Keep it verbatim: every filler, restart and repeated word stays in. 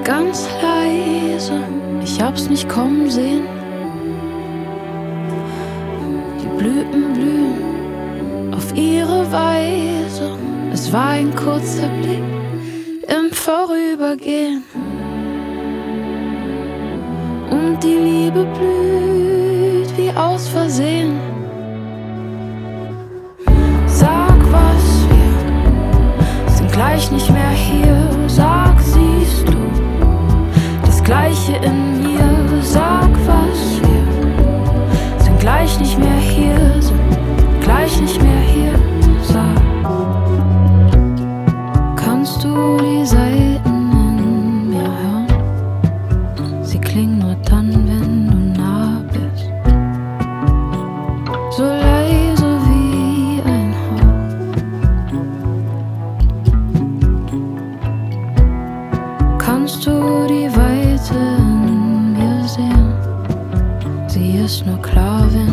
ganz leise, ich hab's nicht kommen sehen. Die Blüten blühen auf ihre Weise. Es war ein kurzer Blick im Vorübergehen. Und die Liebe blüht wie aus Versehen. Sag, was wir sind gleich nicht mehr hier. Sag, siehst du das Gleiche in mir? Sag, was wir sind gleich nicht mehr hier. Sind gleich nicht mehr hier. Sag, kannst du die Saiten in mir hören? Sie klingen nur dann, wenn du nah bist. So leise wie ein Hauch. Kannst du die Weite in mir sehen? Sie ist nur klar, wenn